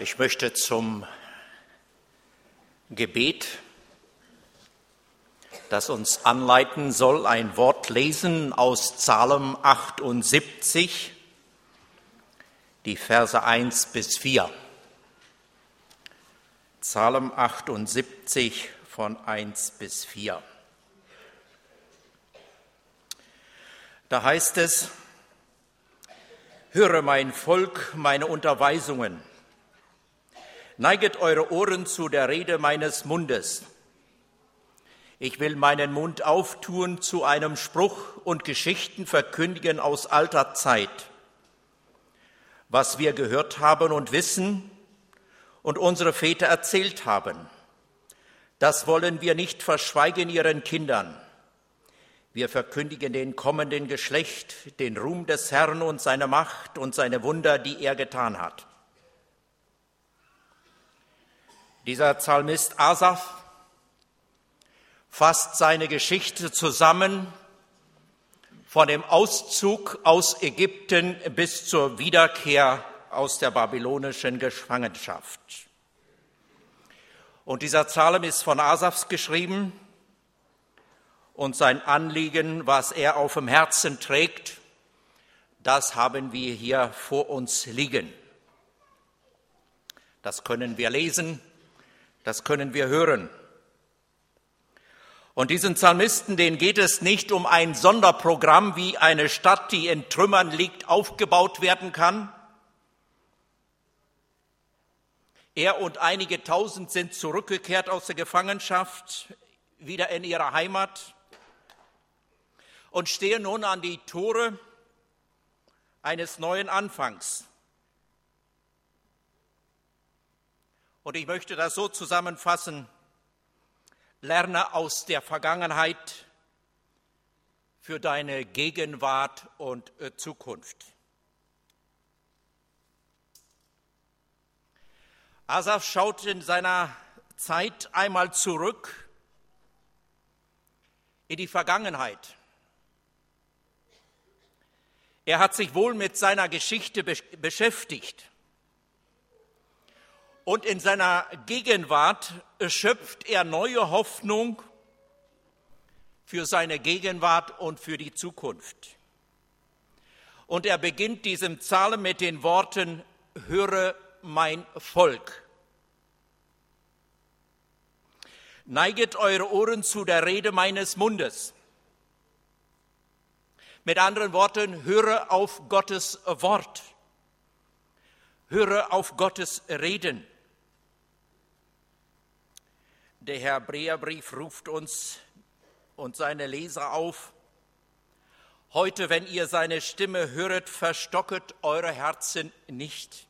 Ich möchte zum Gebet, das uns anleiten soll, ein Wort lesen aus Psalm 78, die Verse 1 bis 4. Psalm 78 von 1 bis 4. Da heißt es: Höre, mein Volk, meine Unterweisungen. Neiget eure Ohren zu der Rede meines Mundes. Ich will meinen Mund auftun zu einem Spruch und Geschichten verkündigen aus alter Zeit. Was wir gehört haben und wissen und unsere Väter erzählt haben, das wollen wir nicht verschweigen ihren Kindern. Wir verkündigen den kommenden Geschlecht den Ruhm des Herrn und seine Macht und seine Wunder, die er getan hat. Dieser Psalmist Asaf fasst seine Geschichte zusammen von dem Auszug aus Ägypten bis zur Wiederkehr aus der babylonischen Gefangenschaft. Und dieser Psalm ist von Asaf geschrieben und sein Anliegen, was er auf dem Herzen trägt, das haben wir hier vor uns liegen. Das können wir lesen. Das können wir hören. Und diesen Psalmisten, denen geht es nicht um ein Sonderprogramm, wie eine Stadt, die in Trümmern liegt, aufgebaut werden kann. Er und einige Tausend sind zurückgekehrt aus der Gefangenschaft, wieder in ihrer Heimat und stehen nun an die Tore eines neuen Anfangs. Und ich möchte das so zusammenfassen: Lerne aus der Vergangenheit für deine Gegenwart und Zukunft. Asaf schaut in seiner Zeit einmal zurück in die Vergangenheit. Er hat sich wohl mit seiner Geschichte beschäftigt. Und in seiner Gegenwart schöpft er neue Hoffnung für seine Gegenwart und für die Zukunft. Und er beginnt diesen Psalm mit den Worten: Höre, mein Volk. Neiget eure Ohren zu der Rede meines Mundes. Mit anderen Worten, höre auf Gottes Wort. Höre auf Gottes Reden. Der Hebräerbrief ruft uns und seine Leser auf: Heute, wenn ihr seine Stimme höret, verstocket eure Herzen nicht.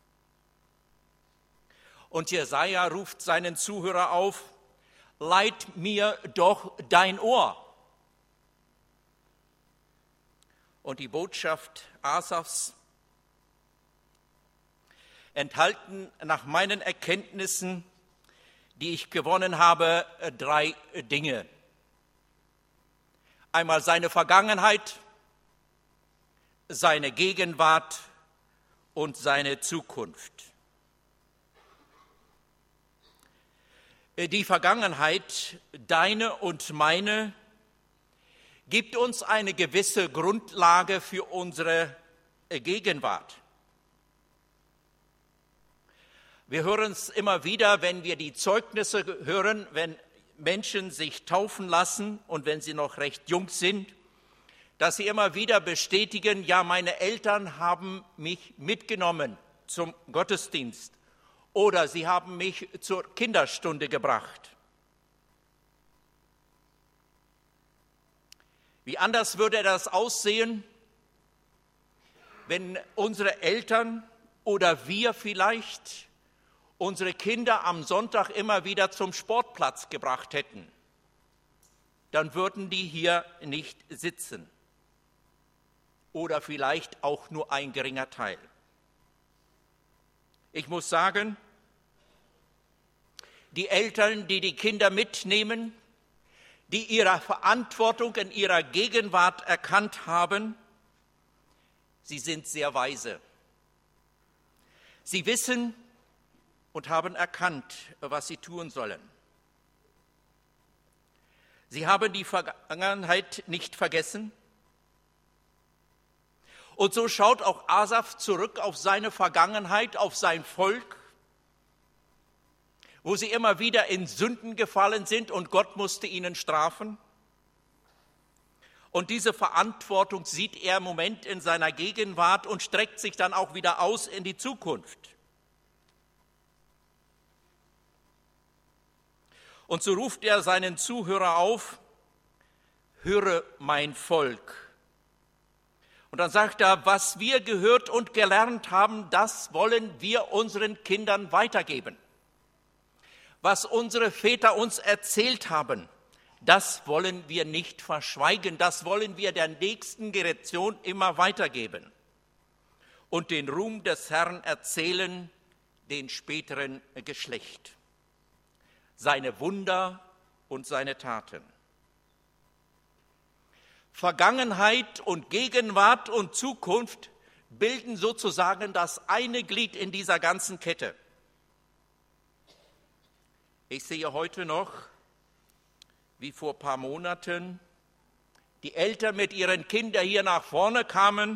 Und Jesaja ruft seinen Zuhörer auf: Leiht mir doch dein Ohr. Und die Botschaft Asafs enthalten nach meinen Erkenntnissen, die ich gewonnen habe, 3 Dinge. Einmal seine Vergangenheit, seine Gegenwart und seine Zukunft. Die Vergangenheit, deine und meine, gibt uns eine gewisse Grundlage für unsere Gegenwart. Wir hören es immer wieder, wenn wir die Zeugnisse hören, wenn Menschen sich taufen lassen und wenn sie noch recht jung sind, dass sie immer wieder bestätigen: Ja, meine Eltern haben mich mitgenommen zum Gottesdienst oder sie haben mich zur Kinderstunde gebracht. Wie anders würde das aussehen, wenn unsere Eltern oder wir vielleicht unsere Kinder am Sonntag immer wieder zum Sportplatz gebracht hätten? Dann würden die hier nicht sitzen. Oder vielleicht auch nur ein geringer Teil. Ich muss sagen, die Eltern, die die Kinder mitnehmen, die ihre Verantwortung in ihrer Gegenwart erkannt haben, sie sind sehr weise. Sie wissen, und haben erkannt, was sie tun sollen. Sie haben die Vergangenheit nicht vergessen. Und so schaut auch Asaf zurück auf seine Vergangenheit, auf sein Volk, wo sie immer wieder in Sünden gefallen sind und Gott musste ihnen strafen. Und diese Verantwortung sieht er im Moment in seiner Gegenwart und streckt sich dann auch wieder aus in die Zukunft. Und so ruft er seinen Zuhörer auf: Höre mein Volk. Und dann sagt er, was wir gehört und gelernt haben, das wollen wir unseren Kindern weitergeben. Was unsere Väter uns erzählt haben, das wollen wir nicht verschweigen, das wollen wir der nächsten Generation immer weitergeben und den Ruhm des Herrn erzählen den späteren Geschlecht, seine Wunder und seine Taten. Vergangenheit und Gegenwart und Zukunft bilden sozusagen das eine Glied in dieser ganzen Kette. Ich sehe heute noch, wie vor ein paar Monaten die Eltern mit ihren Kindern hier nach vorne kamen,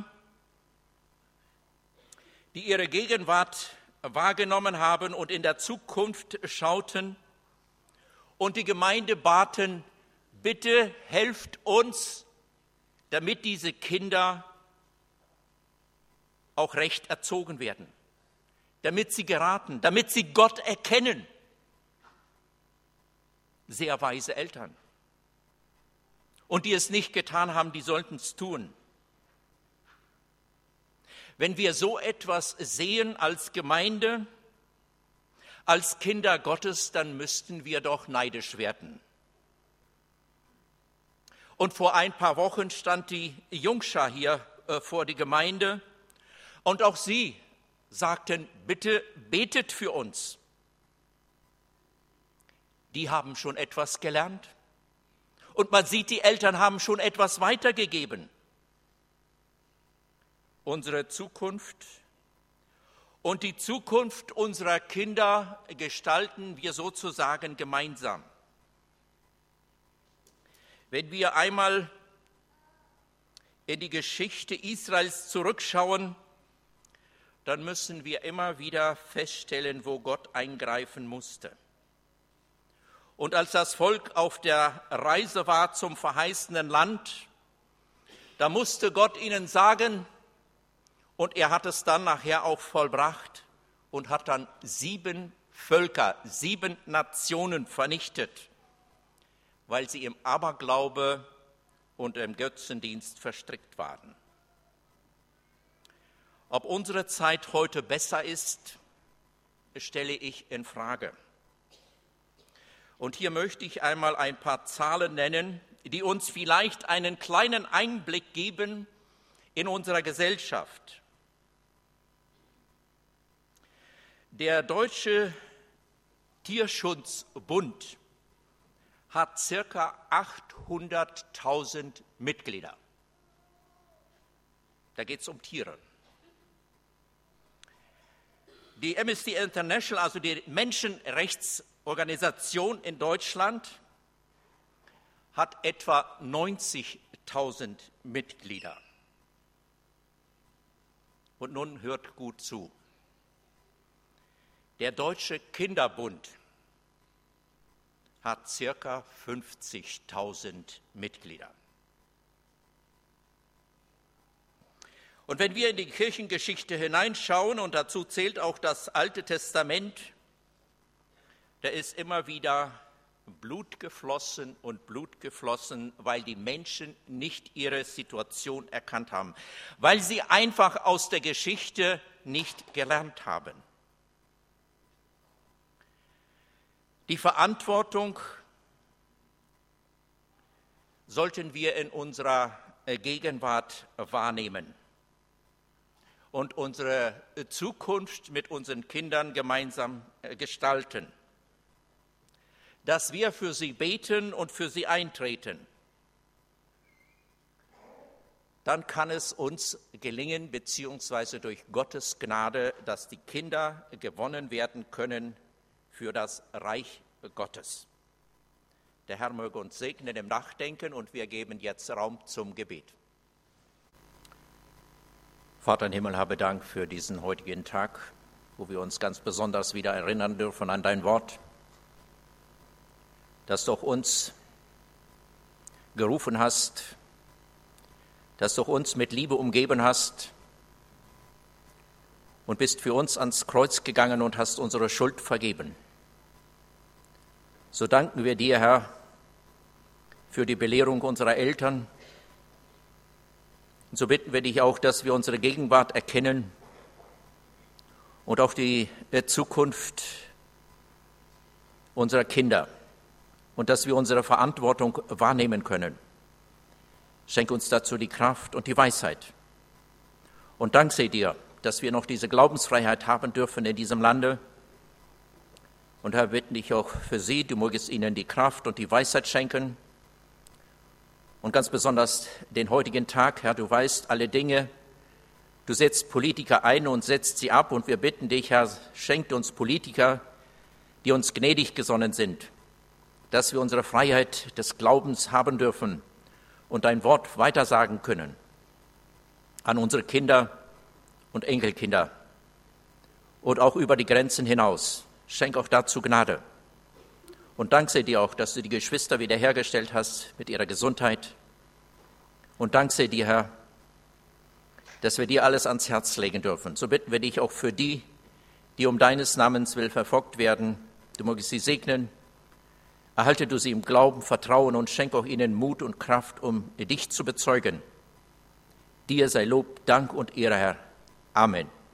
die ihre Gegenwart wahrgenommen haben und in der Zukunft schauten und die Gemeinde baten, bitte helft uns, damit diese Kinder auch recht erzogen werden, damit sie geraten, damit sie Gott erkennen. Sehr weise Eltern. Und die es nicht getan haben, die sollten es tun. Wenn wir so etwas sehen als Gemeinde, als Kinder Gottes, dann müssten wir doch neidisch werden. Und vor ein paar Wochen stand die Jungschar hier vor die Gemeinde und auch sie sagten, bitte betet für uns. Die haben schon etwas gelernt und man sieht, die Eltern haben schon etwas weitergegeben. Unsere Zukunft und die Zukunft unserer Kinder gestalten wir sozusagen gemeinsam. Wenn wir einmal in die Geschichte Israels zurückschauen, dann müssen wir immer wieder feststellen, wo Gott eingreifen musste. Und als das Volk auf der Reise war zum verheißenen Land, da musste Gott ihnen sagen, und er hat es dann nachher auch vollbracht und hat dann 7 Völker, 7 Nationen vernichtet, weil sie im Aberglaube und im Götzendienst verstrickt waren. Ob unsere Zeit heute besser ist, stelle ich in Frage. Und hier möchte ich einmal ein paar Zahlen nennen, die uns vielleicht einen kleinen Einblick geben in unserer Gesellschaft. Der Deutsche Tierschutzbund hat circa 800.000 Mitglieder. Da geht es um Tiere. Die Amnesty International, also die Menschenrechtsorganisation in Deutschland, hat etwa 90.000 Mitglieder. Und nun hört gut zu. Der Deutsche Kinderbund hat circa 50.000 Mitglieder. Und wenn wir in die Kirchengeschichte hineinschauen, und dazu zählt auch das Alte Testament, da ist immer wieder Blut geflossen, weil die Menschen nicht ihre Situation erkannt haben, weil sie einfach aus der Geschichte nicht gelernt haben. Die Verantwortung sollten wir in unserer Gegenwart wahrnehmen und unsere Zukunft mit unseren Kindern gemeinsam gestalten, dass wir für sie beten und für sie eintreten. dann kann es uns gelingen, beziehungsweise durch Gottes Gnade, dass die Kinder gewonnen werden können für das Reich Gottes. Der Herr möge uns segnen im Nachdenken und wir geben jetzt Raum zum Gebet. Vater im Himmel, habe Dank für diesen heutigen Tag, wo wir uns ganz besonders wieder erinnern dürfen an dein Wort, dass du auch uns gerufen hast, dass du uns mit Liebe umgeben hast und bist für uns ans Kreuz gegangen und hast unsere Schuld vergeben. So danken wir dir, Herr, für die Belehrung unserer Eltern. Und so bitten wir dich auch, dass wir unsere Gegenwart erkennen und auch die Zukunft unserer Kinder und dass wir unsere Verantwortung wahrnehmen können. Schenk uns dazu die Kraft und die Weisheit. Und Dank sei dir, dass wir noch diese Glaubensfreiheit haben dürfen in diesem Lande. Und Herr, bitten dich auch für sie, du mögest ihnen die Kraft und die Weisheit schenken. Und ganz besonders den heutigen Tag, Herr, du weißt alle Dinge. Du setzt Politiker ein und setzt sie ab. Und wir bitten dich, Herr, schenkt uns Politiker, die uns gnädig gesonnen sind, dass wir unsere Freiheit des Glaubens haben dürfen und dein Wort weitersagen können an unsere Kinder und Enkelkinder und auch über die Grenzen hinaus. Schenk auch dazu Gnade. Und Dank sei dir auch, dass du die Geschwister wiederhergestellt hast mit ihrer Gesundheit. Und Dank sei dir, Herr, dass wir dir alles ans Herz legen dürfen. So bitten wir dich auch für die, die um deines Namens willen verfolgt werden. Du mögest sie segnen. Erhalte du sie im Glauben, Vertrauen und schenk auch ihnen Mut und Kraft, um dich zu bezeugen. Dir sei Lob, Dank und Ehre, Herr. Amen.